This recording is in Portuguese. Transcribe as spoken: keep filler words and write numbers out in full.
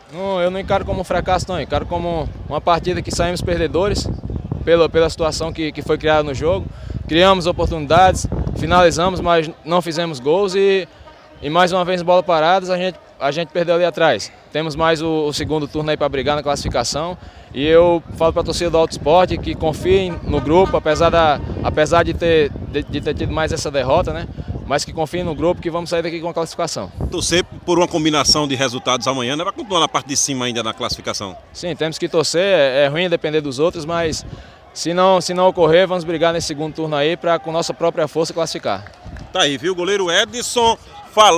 Não, eu não encaro como um fracasso, não. Eu encaro como uma partida que saímos perdedores pela, pela situação que, que foi criada no jogo. Criamos oportunidades, finalizamos, mas não fizemos gols e, e mais uma vez bola paradas, a gente, a gente perdeu ali atrás. Temos mais o, o segundo turno aí para brigar na classificação e eu falo para a torcida do Alto Esporte que confiem no grupo, apesar, da, apesar de, ter, de, de ter tido mais essa derrota, né? Mas que confiem no grupo que vamos sair daqui com a classificação. Torcer por uma combinação de resultados amanhã, né? Para continuar na parte de cima ainda na classificação. Sim, temos que torcer, é, é ruim depender dos outros, mas se não, se não ocorrer, vamos brigar nesse segundo turno aí para com nossa própria força classificar. Tá aí, viu? O goleiro Edson